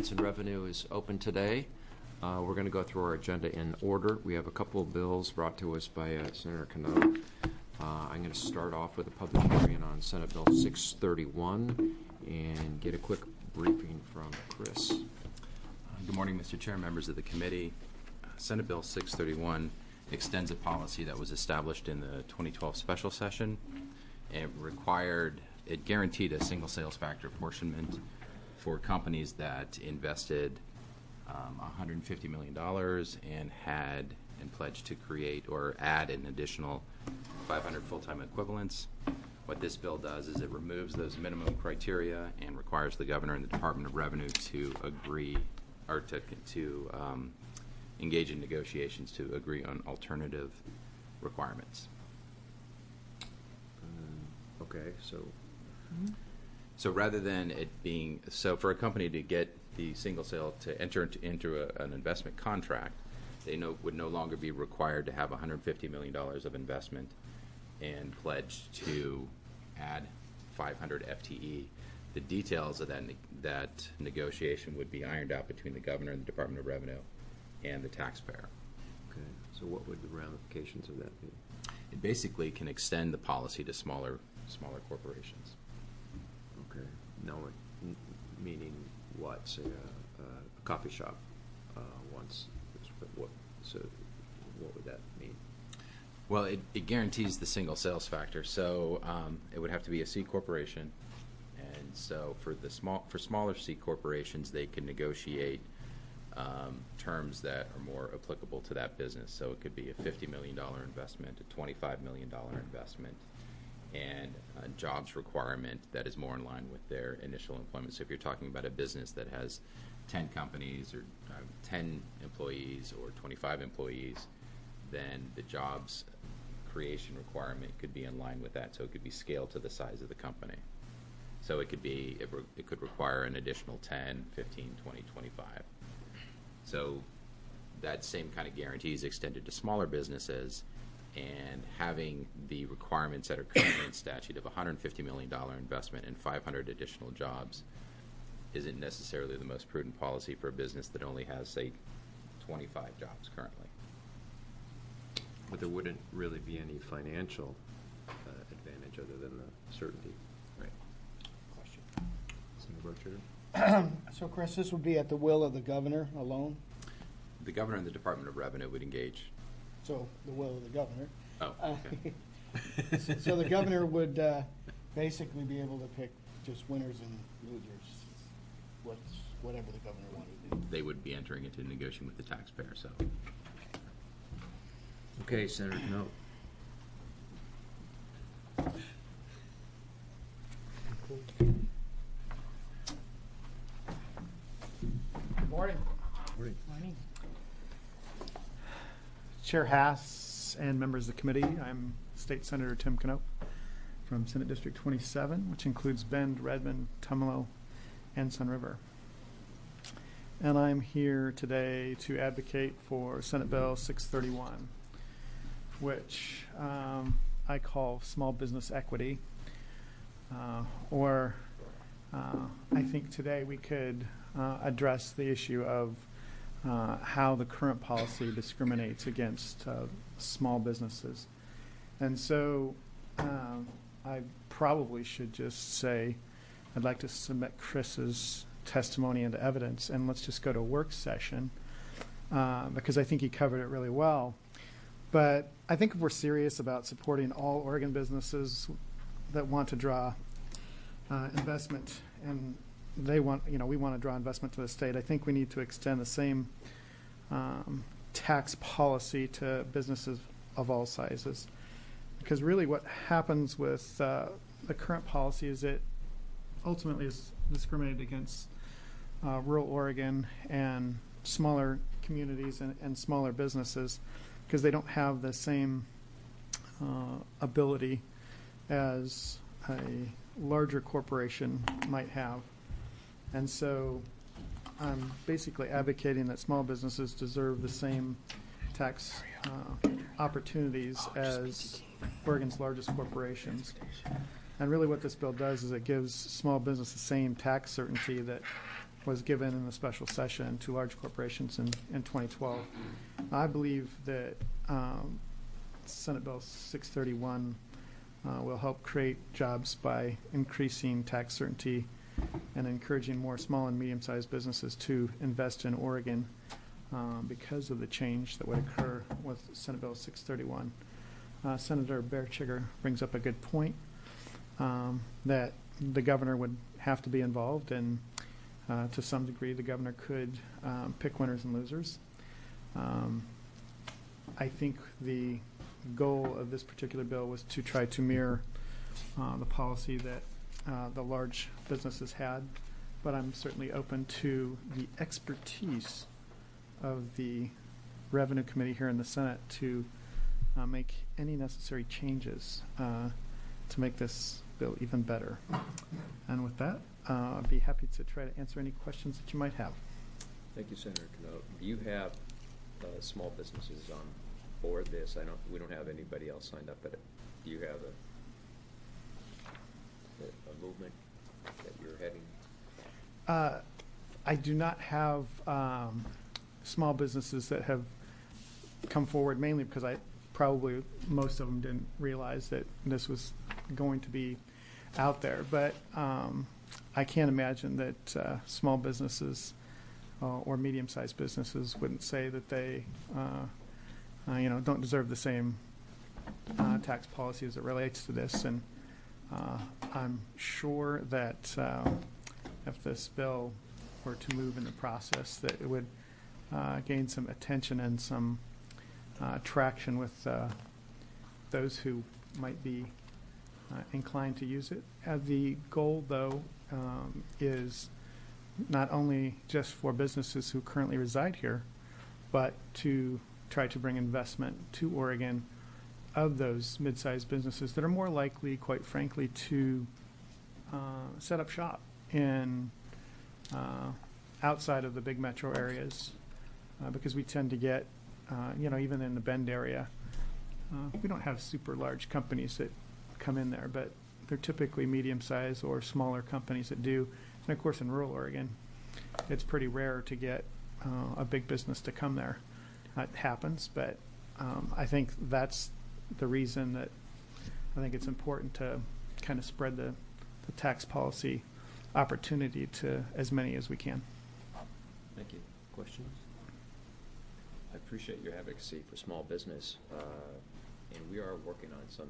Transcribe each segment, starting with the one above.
Finance and Revenue is open today. We're going to go through our agenda in order. We have a couple of bills brought to us by Senator Cano. I'm going to start off with a public hearing on Senate Bill 631 and get a quick briefing from Chris. Good morning, Mr. Chair, members of the committee. Senate Bill 631 extends a policy that was established in the 2012 special session. It guaranteed a single sales factor apportionment for companies that invested $150 million and pledged to create or add an additional 500 full-time equivalents. What this bill does is it removes those minimum criteria and requires the governor and the Department of Revenue to agree or to engage in negotiations to agree on alternative requirements. Okay, so rather than it being for a company to get the single sale to enter into an investment contract, they would no longer be required to have $150 million of investment and pledge to add 500 FTE. The details of that negotiation would be ironed out between the governor and the Department of Revenue and the taxpayer. Okay, so what would the ramifications of that be? It basically can extend the policy to smaller corporations. Okay, now meaning what? Say a coffee shop wants. So what would that mean? Well, it guarantees the single sales factor. So it would have to be a C corporation, and so for smaller C corporations, they can negotiate terms that are more applicable to that business. So it could be a $50 million investment, a $25 million investment, and a jobs requirement that is more in line with their initial employment. So if you're talking about a business that has 10 companies or 10 employees or 25 employees, then the jobs creation requirement could be in line with that. So it could be scaled to the size of the company. So it could require an additional 10, 15, 20, 25. So that same kind of guarantee is extended to smaller businesses, and having the requirements that are currently in statute of $150 million investment and 500 additional jobs isn't necessarily the most prudent policy for a business that only has, say, 25 jobs currently. But there wouldn't really be any financial advantage other than the certainty. Right. Question. Senator Burchard? So, Chris, this would be at the will of the governor alone? The governor and the Department of Revenue would engage. So, the will of the governor. Oh, okay. So the governor would basically be able to pick just winners and losers, whatever the governor wanted to do. They would be entering into negotiation with the taxpayer. So. Okay, Senator Cano. Good morning. Morning. Morning. Chair Haas and members of the committee, I'm State Senator Tim Cano from Senate District 27, which includes Bend, Redmond, Tumalo, and Sun River. And I'm here today to advocate for Senate Bill 631, which I call small business equity, or I think today we could address the issue of how the current policy discriminates against small businesses. And so I probably should just say I'd like to submit Chris's testimony into evidence, and let's just go to work session because I think he covered it really well. But I think if we're serious about supporting all Oregon businesses that want to draw investment, and we want to draw investment to the state, I think we need to extend the same tax policy to businesses of all sizes. Because really what happens with the current policy is it ultimately is discriminated against rural Oregon and smaller communities and smaller businesses because they don't have the same ability as a larger corporation might have. And so I'm basically advocating that small businesses deserve the same tax opportunities as Oregon's largest corporations. And really what this bill does is it gives small business the same tax certainty that was given in the special session to large corporations in 2012. I believe that Senate Bill 631 will help create jobs by increasing tax certainty and encouraging more small and medium-sized businesses to invest in Oregon because of the change that would occur with Senate Bill 631. Senator Berchiger brings up a good point that the governor would have to be involved, and to some degree the governor could pick winners and losers. I think the goal of this particular bill was to try to mirror the policy that the large businesses had, but I'm certainly open to the expertise of the Revenue Committee here in the Senate to make any necessary changes to make this bill even better. And with that, I'd be happy to try to answer any questions that you might have. Thank you, Senator Canote. Do you have small businesses on board this? We don't have anybody else signed up, but do you have a movement that you're heading? I do not have small businesses that have come forward, mainly because most of them didn't realize that this was going to be out there. But I can't imagine that small businesses or medium-sized businesses wouldn't say that they don't deserve the same tax policy as it relates to this. And I'm sure that if this bill were to move in the process, that it would gain some attention and some traction with those who might be inclined to use it. The goal, though, is not only just for businesses who currently reside here, but to try to bring investment to Oregon of those mid-sized businesses that are more likely, quite frankly, to set up shop in outside of the big metro areas, because we tend to get, even in the Bend area, we don't have super large companies that come in there, but they're typically medium-sized or smaller companies that do. And of course, in rural Oregon, it's pretty rare to get a big business to come there. It happens, but I think that's the reason that I think it's important to kind of spread the tax policy opportunity to as many as we can. Thank you. Questions? I appreciate your advocacy for small business, and we are working on some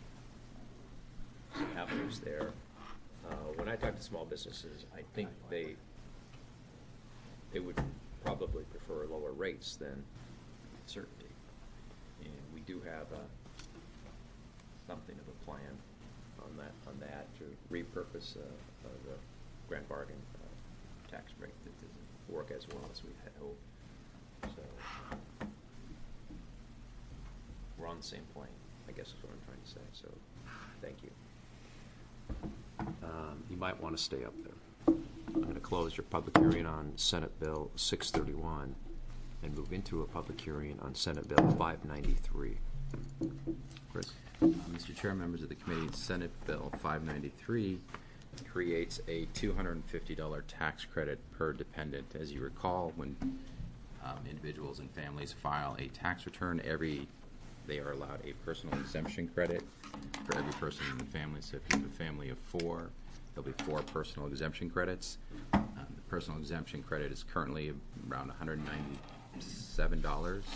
avenues there. When I talk to small businesses, I think they would probably prefer lower rates than certainty, and we do have something of a plan on that to repurpose the grand bargain tax rate that doesn't work as well as we had hoped. So we're on the same plane, I guess is what I'm trying to say. So thank you. You might want to stay up there. I'm going to close your public hearing on Senate Bill 631 and move into a public hearing on Senate Bill 593. Chris? Mr. Chair, members of the committee, Senate Bill 593 creates a $250 tax credit per dependent. As you recall, when individuals and families file a tax return, they are allowed a personal exemption credit for every person in the family. So if you have a family of 4, there'll be 4 personal exemption credits. The personal exemption credit is currently around $197.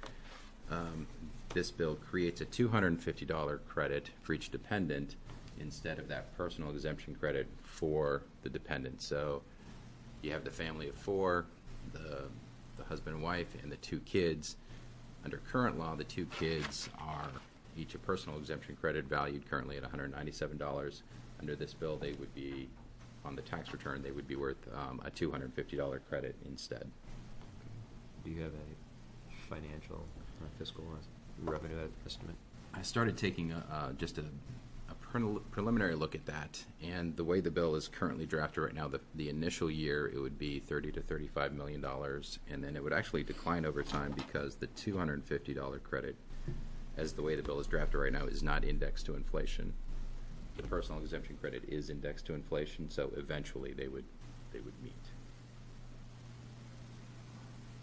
This bill creates a $250 credit for each dependent instead of that personal exemption credit for the dependent. So you have the family of 4, the husband and wife, and the 2 kids. Under current law, the 2 kids are each a personal exemption credit valued currently at $197. Under this bill, they would be, on the tax return, they would be worth a $250 credit instead. Do you have a financial fiscal revenue estimate? I started taking just a preliminary look at that, and the way the bill is currently drafted right now, the initial year it would be $30 to $35 million, and then it would actually decline over time because the $250 credit, as the way the bill is drafted right now, is not indexed to inflation. The personal exemption credit is indexed to inflation, so eventually they would meet.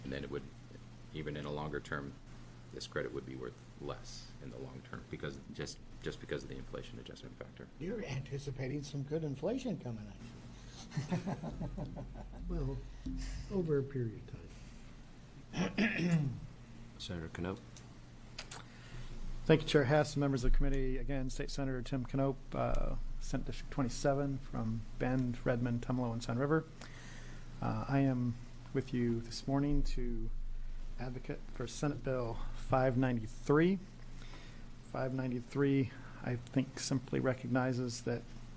And then it would, even in a longer term, this credit would be worth less in the long term because just because of the inflation adjustment factor. You're anticipating some good inflation coming at you. Well, over a period of time. Senator Knope. Thank you, Chair Hess, members of the committee. Again, State Senator Tim Knope, Senate District 27 from Bend, Redmond, Tumalo, and Sun River. I am with you this morning to advocate for Senate Bill 593. 593, I think, simply recognizes that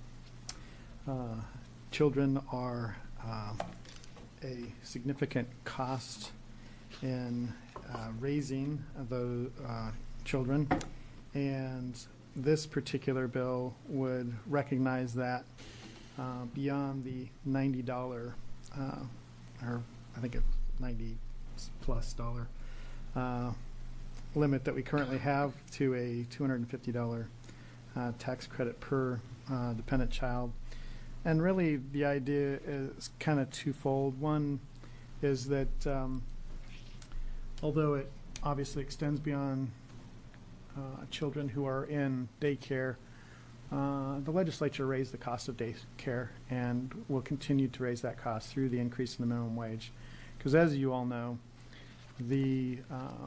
children are a significant cost in raising those children, and this particular bill would recognize that beyond the $90 or I think it's $90+ limit that we currently have to a $250 tax credit per dependent child. And really the idea is kind of twofold. One is that although it obviously extends beyond children who are in daycare, the legislature raised the cost of daycare and will continue to raise that cost through the increase in the minimum wage. Because as you all know, the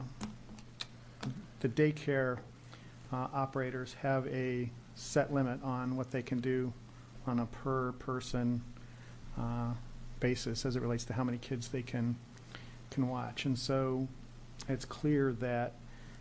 daycare operators have a set limit on what they can do on a per person basis as it relates to how many kids they can watch. And so it's clear that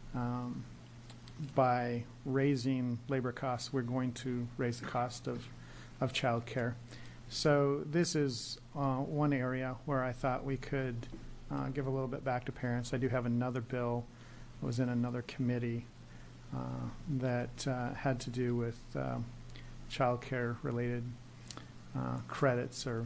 by raising labor costs, we're going to raise the cost of child care. So this is one area where I thought we could give a little bit back to parents. I do have another bill that was in another committee that had to do with child care related credits or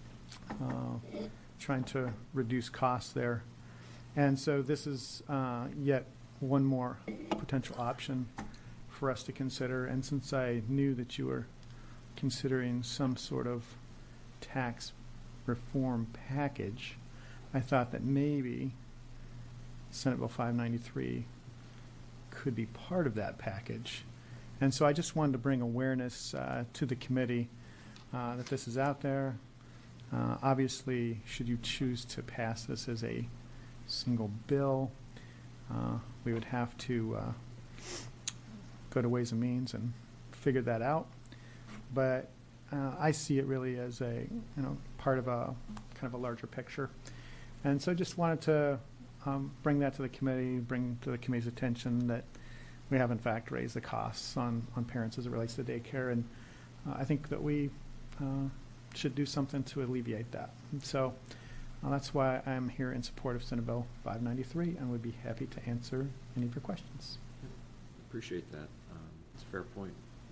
trying to reduce costs there. And so this is yet one more potential option for us to consider. And since I knew that you were considering some sort of tax reform package, I thought that maybe Senate Bill 593 could be part of that package. And so I just wanted to bring awareness to the committee that this is out there. Obviously, should you choose to pass this as a single bill, we would have to go to Ways and Means and figure that out. But I see it really as a part of a kind of a larger picture, and so just wanted to bring that to the committee, bring to the committee's attention that we have in fact raised the costs on parents as it relates to daycare, and I think that we should do something to alleviate that. And so that's why I'm here in support of Senate Bill 593 and would be happy to answer any of your questions. Appreciate that. It's a fair point.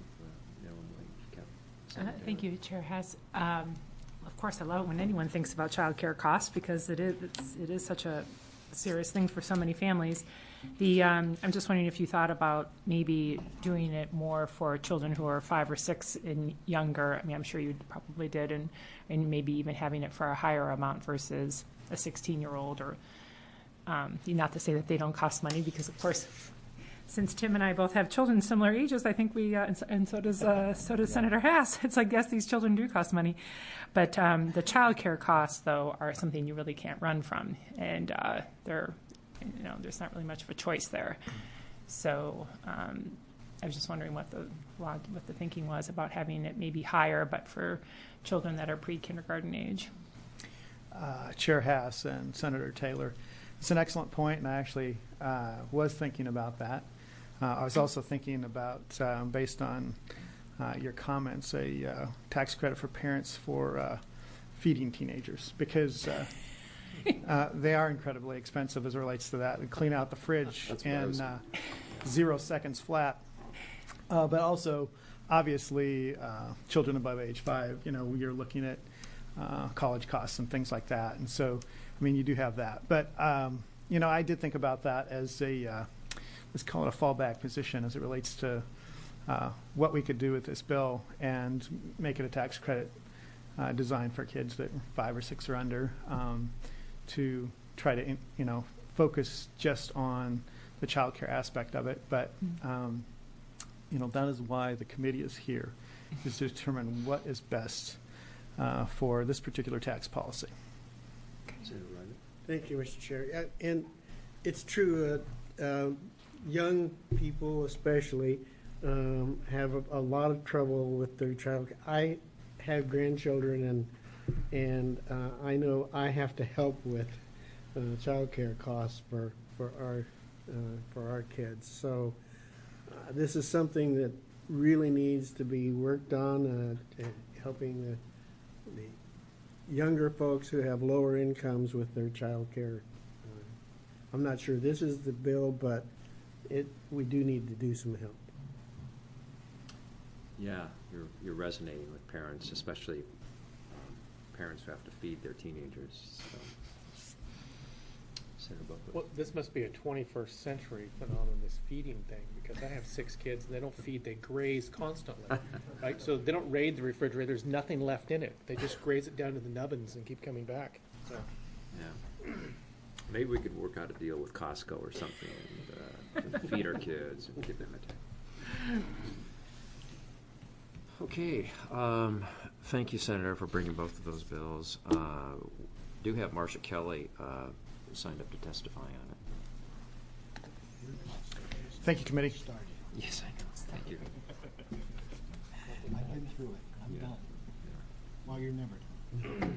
Thank you, Chair Hess. Of course, I love it when anyone thinks about child care costs because it is such a serious thing for so many families. I'm just wondering if you thought about maybe doing it more for children who are 5 or 6 and younger. I mean, I'm sure you probably did, and maybe even having it for a higher amount versus a 16-year-old. Or not to say that they don't cost money, because of course, since Tim and I both have children similar ages, I think we and so does Senator Hess. It's like, yes, these children do cost money, but the child care costs though are something you really can't run from, and there's not really much of a choice there. So I was just wondering what the thinking was about having it maybe higher, but for children that are pre-kindergarten age. Chair Hess and Senator Taylor, it's an excellent point, and I actually was thinking about that. I was also thinking about, based on your comments, a tax credit for parents for feeding teenagers, because they are incredibly expensive as it relates to that. And clean out the fridge in 0 seconds flat. But also, obviously, children above age 5, you're looking at college costs and things like that. And so, I mean, you do have that. But, I did think about that as let's call it a fallback position as it relates to what we could do with this bill and make it a tax credit designed for kids that are 5 or 6 or under, to try to, focus just on the child care aspect of it. But, that is why the committee is here, is to determine what is best for this particular tax policy. Thank you, Mr. Chair. And it's true, young people especially have a lot of trouble with their child. I have grandchildren, and I know I have to help with child care costs for our kids. So this is something that really needs to be worked on, helping the younger folks who have lower incomes with their child care. I'm not sure this is the bill, but we do need to do some help. Yeah, you're resonating with parents, especially parents who have to feed their teenagers. So. Senator Buckley. Well, this must be a 21st century phenomenon, this feeding thing, because I have 6 kids and they don't feed, they graze constantly, right? So they don't raid the refrigerator, there's nothing left in it. They just graze it down to the nubbins and keep coming back. So. Yeah. Maybe we could work out a deal with Costco or something and feed our kids and give them a time. Okay. Thank you, Senator, for bringing both of those bills. Do have Marcia Kelly signed up to testify on it. Thank you, committee. Yes, I know. Thank you. I've been through it. I'm done. Well, you're never done.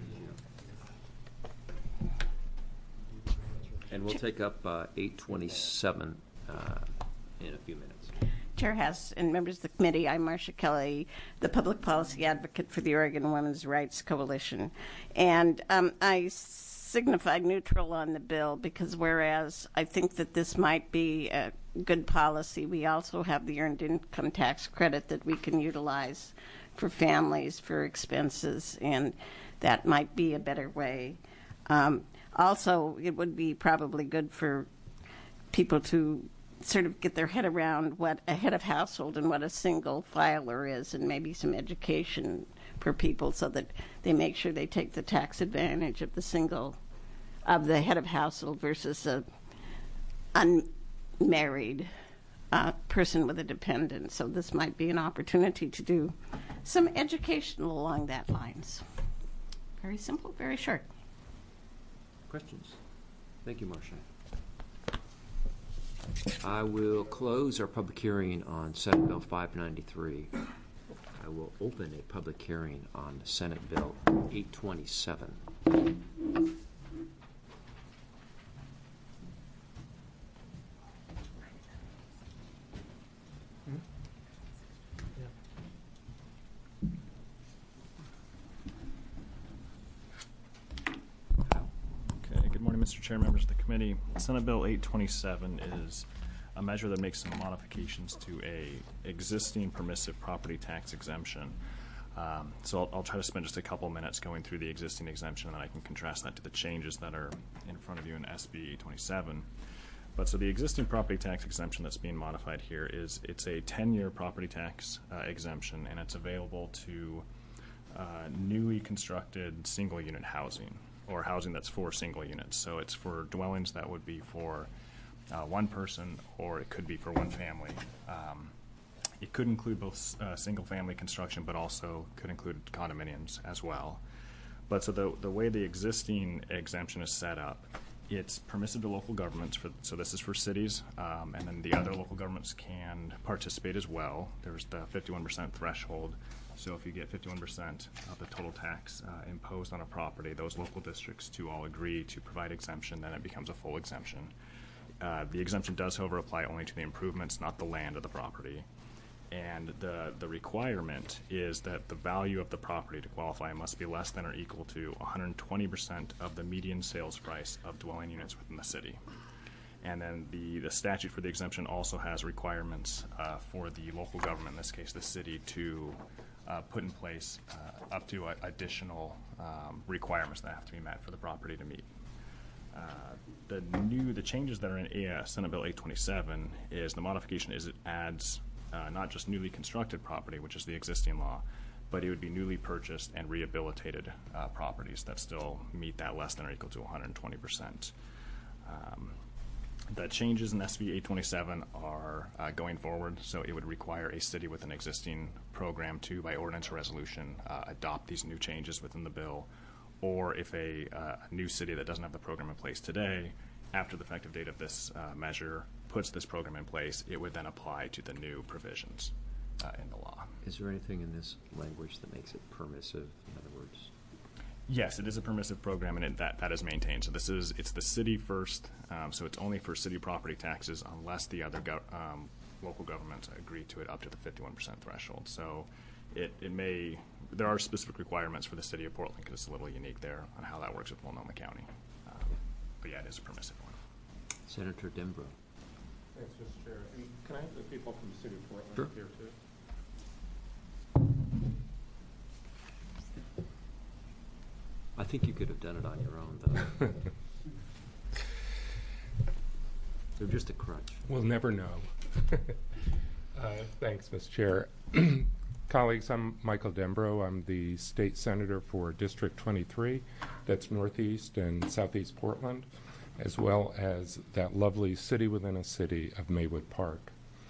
And we'll take up 827 in a few minutes. Chair Hess and members of the committee, I'm Marcia Kelly, the public policy advocate for the Oregon Women's Rights Coalition. And I signified neutral on the bill because whereas I think that this might be a good policy, we also have the earned income tax credit that we can utilize for families, for expenses, and that might be a better way. Also, it would be probably good for people to sort of get their head around what a head of household and what a single filer is, and maybe some education for people so that they make sure they take the tax advantage of the head of household versus a unmarried person with a dependent. So this might be an opportunity to do some education along that lines. Very simple, very short. Questions? Thank you, Marcia. I will close our public hearing on Senate Bill 593. I will open a public hearing on Senate Bill 827. Good morning, Mr. Chair, members of the committee. Senate Bill 827 is a measure that makes some modifications to a existing permissive property tax exemption. So I'll try to spend just a couple minutes going through the existing exemption, and then I can contrast that to the changes that are in front of you in SB 827. But so the existing property tax exemption that's being modified here it's a 10-year property tax exemption, and it's available to newly constructed single-unit housing, or housing that's for single units. So it's for dwellings that would be for one person, or it could be for one family. It could include both single-family construction, but also could include condominiums as well. But so the way the existing exemption is set up, it's permissive to local governments, so this is for cities, and then the other local governments can participate as well. There's the 51% threshold. So if you get 51% of the total tax imposed on a property, those local districts to all agree to provide exemption, then it becomes a full exemption. The exemption does, however, apply only to the improvements, not the land of the property. And the requirement is that the value of the property to qualify must be less than or equal to 120% of the median sales price of dwelling units within the city. And then the statute for the exemption also has requirements for the local government, in this case the city, to put in place up to additional requirements that have to be met for the property to meet. The changes that are in Senate Bill 827 is the modification is it adds not just newly constructed property, which is the existing law, but it would be newly purchased and rehabilitated properties that still meet that less than or equal to 120%. The changes in SB 827 are going forward, so it would require a city with an existing program to, by ordinance or resolution, adopt these new changes within the bill, or if a new city that doesn't have the program in place today, after the effective date of this measure, puts this program in place, it would then apply to the new provisions in the law. Is there anything in this language that makes it permissive, in other words? Yes, it is a permissive program, and that is maintained. So it's the city first, so it's only for city property taxes unless the other local governments agree to it up to the 51% threshold. So there are specific requirements for the city of Portland because it's a little unique there on how that works with Multnomah County. But yeah, it is a permissive one. Senator Dembro. Thanks, Mr. Chair. And can I have the people from the city of Portland Sure. here too? I think you could have done it on your own, though. They're just a crutch. We'll never know. Thanks, Mr. Chair. Colleagues, I'm Michael Dembro. I'm the state senator for District 23. That's northeast and southeast Portland, as well as that lovely city within a city of Maywood Park.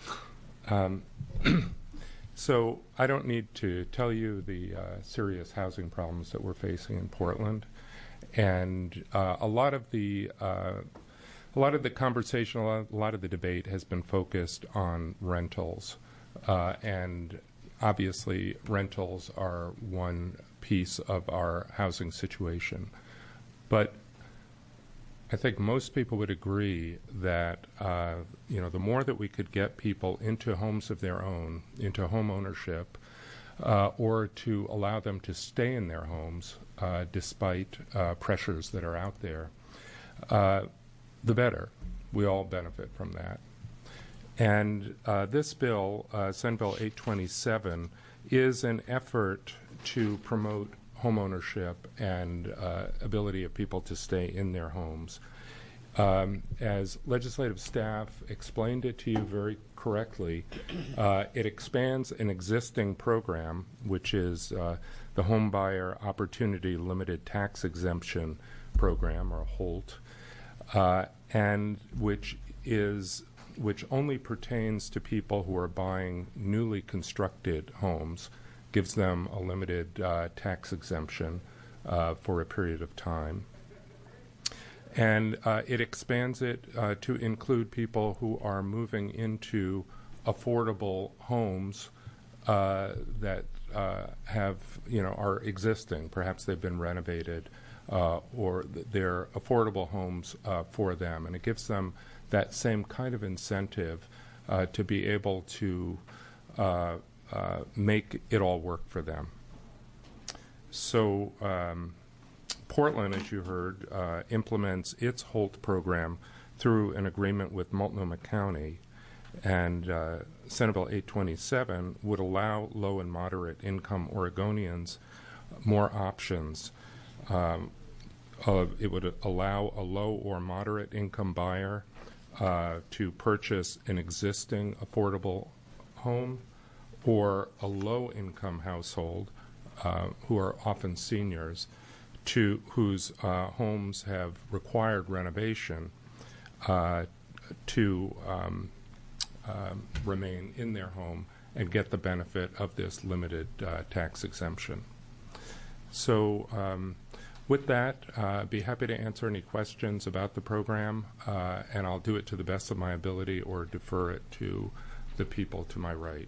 So I don't need to tell you the serious housing problems that we're facing in Portland, and a lot of the conversation, a lot of the debate has been focused on rentals, and obviously rentals are one piece of our housing situation, but I think most people would agree that the more that we could get people into homes of their own, into home ownership, or to allow them to stay in their homes despite pressures that are out there, the better. We all benefit from that. And this bill, Senate Bill 827, is an effort to promote home ownership and ability of people to stay in their homes. As legislative staff explained it to you very correctly, it expands an existing program, which is the Home Buyer Opportunity Limited Tax Exemption Program, or HOLT, and which only pertains to people who are buying newly constructed homes, gives them a limited tax exemption for a period of time. And it expands it to include people who are moving into affordable homes that are existing. Perhaps they've been renovated, or they're affordable homes for them. And it gives them that same kind of incentive to be able to make it all work for them. So Portland, as you heard, implements its HOLT program through an agreement with Multnomah County, and Senate Bill 827 would allow low and moderate income Oregonians more options. It would allow a low or moderate income buyer to purchase an existing affordable home, or a low-income household who are often seniors, whose homes have required renovation to remain in their home and get the benefit of this limited tax exemption. So with that, I'd be happy to answer any questions about the program, and I'll do it to the best of my ability or defer it to the people to my right.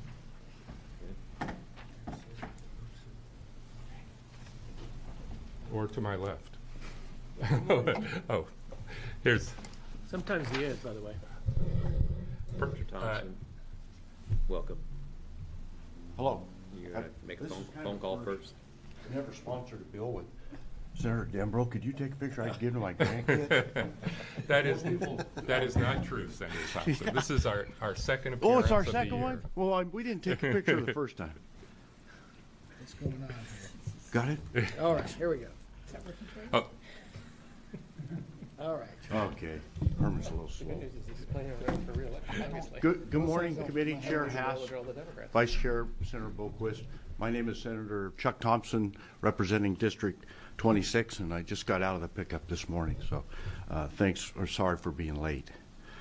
Or to my left. Oh, here's. Sometimes he is, by the way. Mr. Thompson, welcome. Hello. You gotta make a phone call first. Never sponsored a bill with Senator Dembro. Could you take a picture? I could give to my grandkid. That is not true, Senator Thompson. This is our second appearance. Oh, it's our of the second year. one? Well, we didn't take a picture the first time. What's going on here? Got it? All right, here we go. Oh. All right. Okay, Herman's a little The slow. good news is he's planning on running for reelection, obviously. Good morning, Committee Chair Haas, All the Democrats. Vice Chair Senator Boquist. My name is Senator Chuck Thompson, representing District 26, and I just got out of the pickup this morning, so sorry for being late.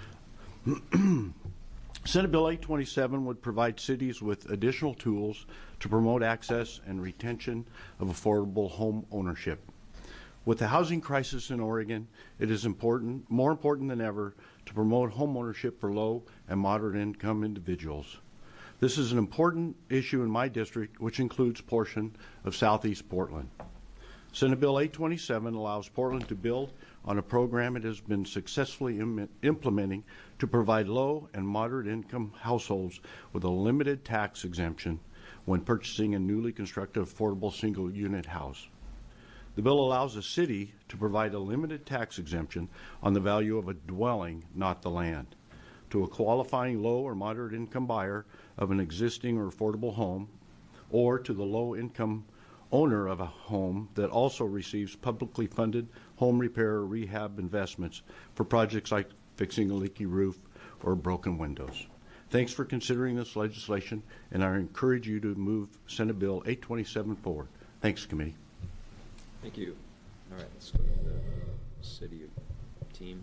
Senate Bill 827 would provide cities with additional tools to promote access and retention of affordable home ownership. With the housing crisis in Oregon, it is more important than ever to promote home ownership for low and moderate income individuals. This is an important issue in my district, which includes a portion of southeast Portland. Senate Bill 827 allows Portland to build on a program it has been successfully implementing to provide low and moderate income households with a limited tax exemption when purchasing a newly constructed affordable single unit house. The bill allows a city to provide a limited tax exemption on the value of a dwelling, not the land, to a qualifying low or moderate income buyer of an existing or affordable home, or to the low income owner of a home that also receives publicly funded home repair or rehab investments for projects like fixing a leaky roof or broken windows. Thanks for considering this legislation, and I encourage you to move Senate Bill 827 forward. Thanks, Committee. Thank you. All right, let's go to the city team.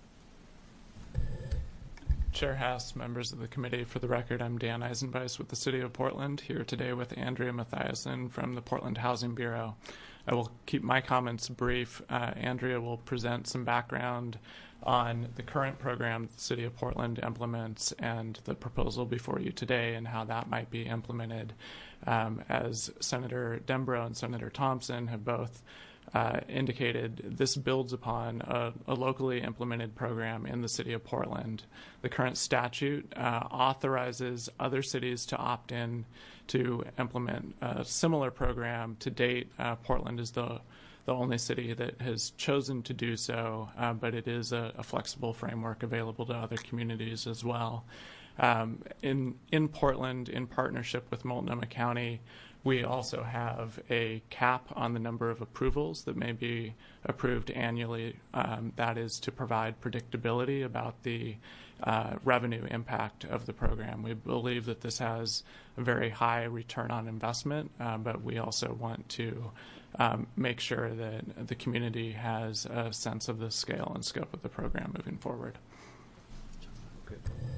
Chair Haas, members of the committee, for the record, I'm Dan Eisenbeis with the City of Portland, here today with Andrea Mathiasen from the Portland Housing Bureau. I will keep my comments brief. Andrea will present some background on the current program the City of Portland implements and the proposal before you today and how that might be implemented. As Senator Dembro and Senator Thompson have both indicated, this builds upon a locally implemented program in the City of Portland. The current statute authorizes other cities to opt in to implement a similar program. To date, Portland is the only city that has chosen to do so, but it is a flexible framework available to other communities as well. In Portland, in partnership with Multnomah County, we also have a cap on the number of approvals that may be approved annually. That is to provide predictability about the revenue impact of the program. We believe that this has a very high return on investment, but we also want to make sure that the community has a sense of the scale and scope of the program moving forward. Okay.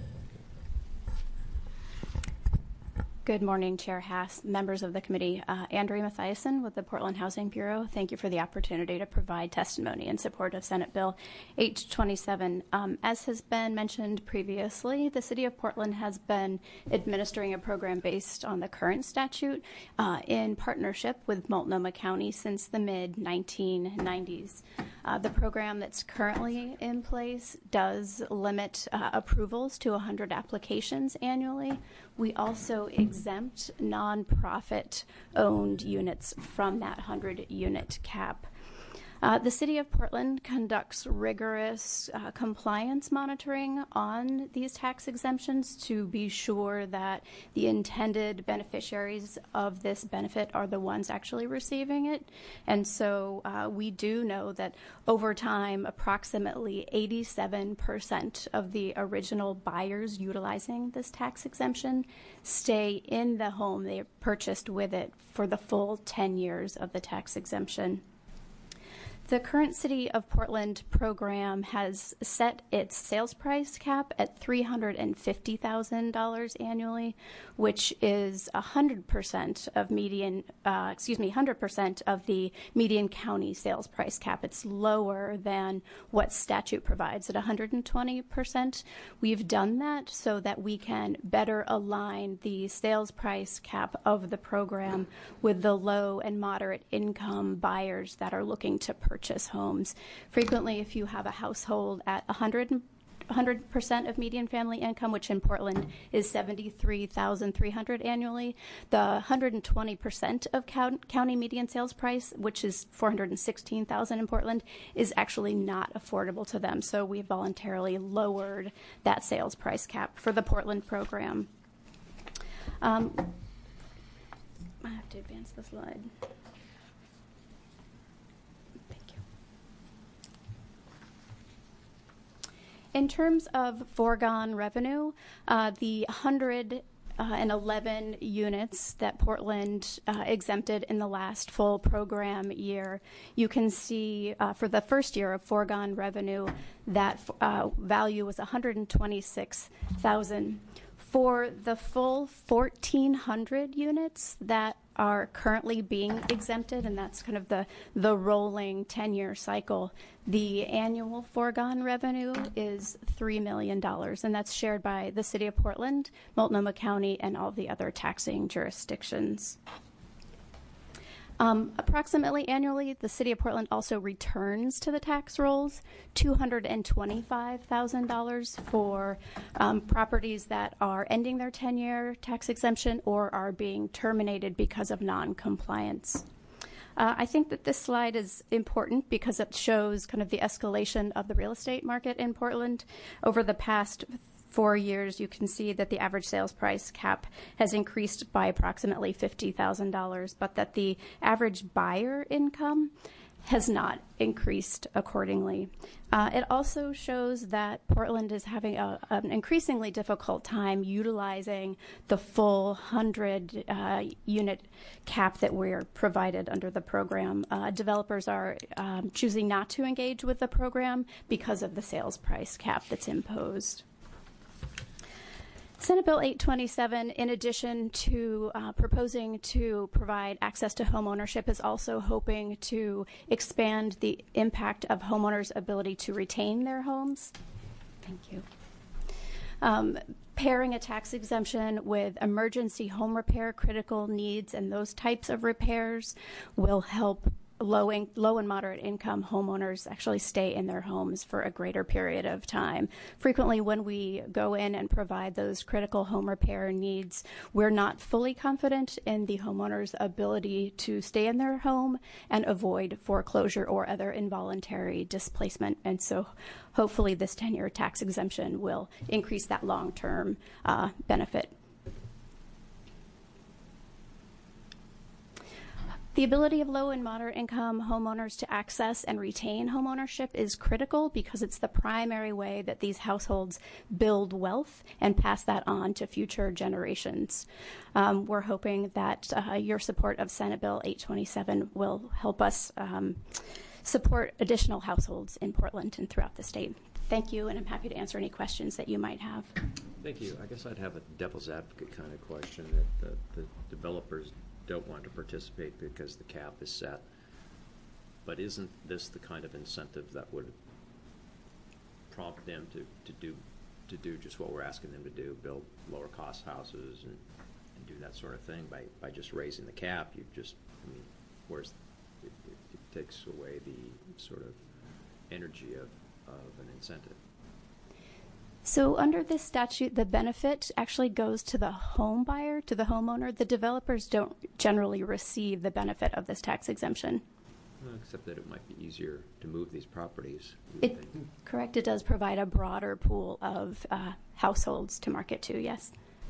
Good morning, Chair Haas, members of the committee. Andrea Mathiasen with the Portland Housing Bureau. Thank you for the opportunity to provide testimony in support of Senate Bill 827. As has been mentioned previously, the City of Portland has been administering a program based on the current statute in partnership with Multnomah County since the mid-1990s. The program that's currently in place does limit approvals to 100 applications annually. We also exempt nonprofit-owned units from that 100-unit cap. The City of Portland conducts rigorous compliance monitoring on these tax exemptions to be sure that the intended beneficiaries of this benefit are the ones actually receiving it. And so we do know that over time, approximately 87% of the original buyers utilizing this tax exemption stay in the home they purchased with it for the full 10 years of the tax exemption. The current City of Portland program has set its sales price cap at $350,000 annually, which is 100% of 100% of the median county sales price cap. It's lower than what statute provides at 120%. We've done that so that we can better align the sales price cap of the program with the low and moderate income buyers that are looking to purchase homes. Frequently, if you have a household at 100% of median family income, which in Portland is $73,300 annually, the 120% of county median sales price, which is $416,000 in Portland, is actually not affordable to them. So we voluntarily lowered that sales price cap for the Portland program. I have to advance the slide. In terms of foregone revenue, the 111 units that Portland exempted in the last full program year, you can see for the first year of foregone revenue, that value was $126,000. For the full 1,400 units that are currently being exempted, and that's kind of the rolling 10-year cycle, the annual foregone revenue is $3 million, and that's shared by the City of Portland, Multnomah County, and all the other taxing jurisdictions. Approximately annually, the City of Portland also returns to the tax rolls $225,000 for properties that are ending their 10-year tax exemption or are being terminated because of non-compliance. I think that this slide is important because it shows kind of the escalation of the real estate market in Portland. Over the past 4 years, you can see that the average sales price cap has increased by approximately $50,000, but that the average buyer income has not increased accordingly. It also shows that Portland is having an increasingly difficult time utilizing the full 100 unit cap that we're provided under the program. Developers are choosing not to engage with the program because of the sales price cap that's imposed. Senate Bill 827, in addition to proposing to provide access to home ownership, is also hoping to expand the impact of homeowners' ability to retain their homes. Thank you. Pairing a tax exemption with emergency home repair, critical needs, and those types of repairs will help low and moderate income homeowners actually stay in their homes for a greater period of time. Frequently, when we go in and provide those critical home repair needs, we're not fully confident in the homeowner's ability to stay in their home and avoid foreclosure or other involuntary displacement. And so hopefully this 10-year tax exemption will increase that long-term benefit. The ability of low and moderate income homeowners to access and retain homeownership is critical because it's the primary way that these households build wealth and pass that on to future generations. We're hoping that your support of Senate Bill 827 will help us support additional households in Portland and throughout the state. Thank you, and I'm happy to answer any questions that you might have. Thank you. I guess I'd have a devil's advocate kind of question that the developers don't want to participate because the cap is set. But isn't this the kind of incentive that would prompt them to do just what we're asking them to do, build lower cost houses and do that sort of thing by just raising the cap? You just, I mean, where's it takes away the sort of energy of an incentive. So under this statute, the benefit actually goes to the home buyer, to the homeowner. The developers don't generally receive the benefit of this tax exemption. Well, except that it might be easier to move these properties. Correct. It does provide a broader pool of households to market to, yes.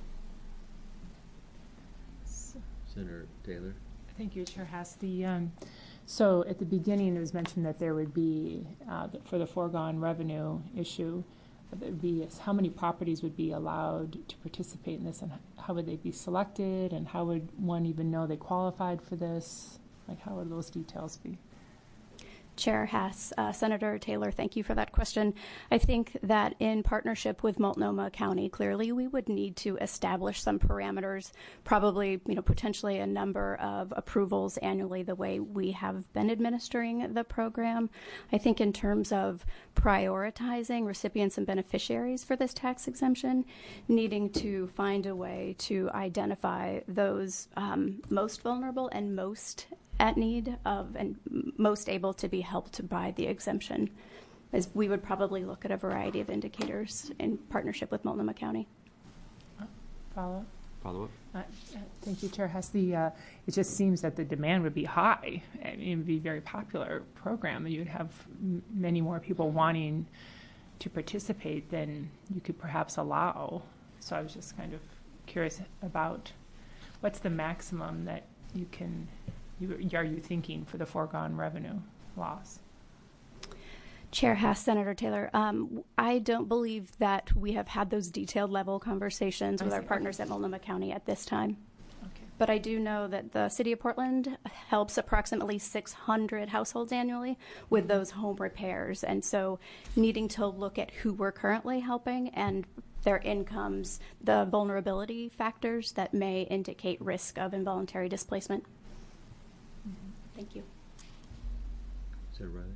Senator Taylor. Thank you, Chair Hess. So at the beginning, it was mentioned that there would be, for the foregone revenue issue, there would be how many properties would be allowed to participate in this, and how would they be selected, and how would one even know they qualified for this? Like, how would those details be? Chair Hess, Senator Taylor, thank you for that question. I think that in partnership with Multnomah County, clearly we would need to establish some parameters, probably, potentially a number of approvals annually the way we have been administering the program. I think in terms of prioritizing recipients and beneficiaries for this tax exemption, needing to find a way to identify those most vulnerable and most at need of and most able to be helped by the exemption, as we would probably look at a variety of indicators in partnership with Multnomah County. Follow-up? Thank you, Chair Hess. It just seems that the demand would be high. I mean, it would be a very popular program, and you'd have many more people wanting to participate than you could perhaps allow. So I was just kind of curious about what's the maximum that you can... are you thinking for the foregone revenue loss? Chair Hess, Senator Taylor, I don't believe that we have had those detailed level conversations with our partners at Multnomah County at this time. But I do know that the City of Portland helps approximately 600 households annually with those home repairs. And so needing to look at who we're currently helping and their incomes, the vulnerability factors that may indicate risk of involuntary displacement. Thank you. Senator Riley?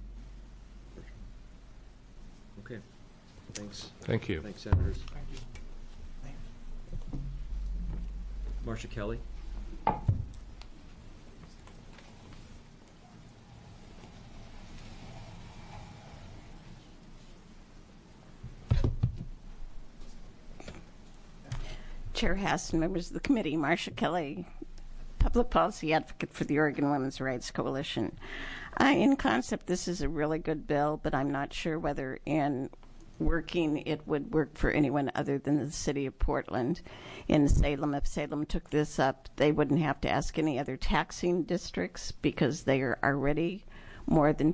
Okay. Thanks. Thank you. Thanks, Senators. Marcia Kelly? Chair Hess and members of the committee, Marcia Kelly, Public Policy Advocate for the Oregon Women's Rights Coalition. In concept, this is a really good bill, but I'm not sure whether in working it would work for anyone other than the City of Portland. In Salem, if Salem took this up, they wouldn't have to ask any other taxing districts because they are already more than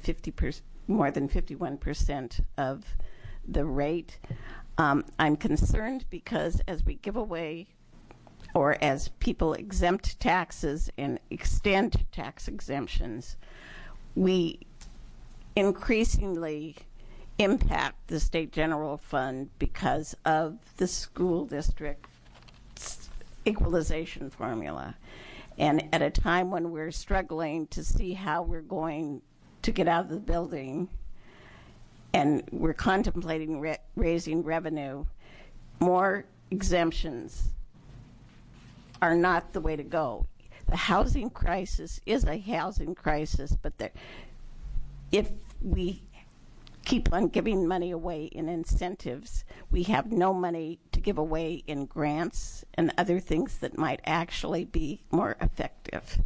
51% of the rate. I'm concerned because as we give away or as people exempt taxes and extend tax exemptions, we increasingly impact the state general fund because of the school district's equalization formula. And at a time when we're struggling to see how we're going to get out of the building and we're contemplating raising revenue, more exemptions are not the way to go. The housing crisis is a housing crisis, but if we keep on giving money away in incentives, we have no money to give away in grants and other things that might actually be more effective.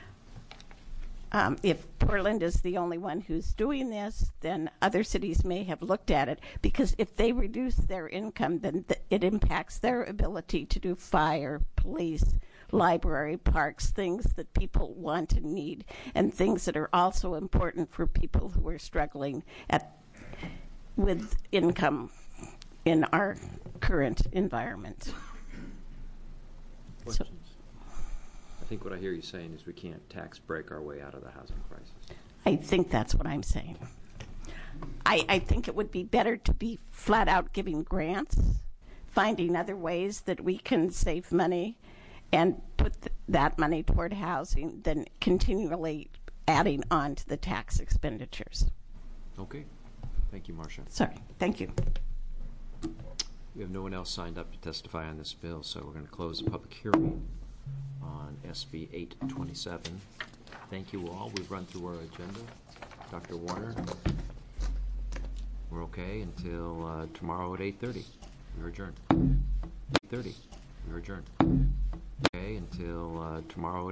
If Portland is the only one who's doing this, then other cities may have looked at it, because if they reduce their income, then it impacts their ability to do fire, police, library, parks, things that people want and need, and things that are also important for people who are struggling with income in our current environment. Questions? I think what I hear you saying is we can't tax break our way out of the housing crisis. I think that's what I'm saying. I think it would be better to be flat out giving grants, finding other ways that we can save money and put that money toward housing than continually adding on to the tax expenditures. Okay. Thank you, Marcia. Sorry. Thank you. We have no one else signed up to testify on this bill, so we're going to close the public hearing on SB 827. Thank you all. We've run through our agenda. Dr. Warner, we're okay until tomorrow at 8:30. We're adjourned. 8:30. We're adjourned. Okay until tomorrow at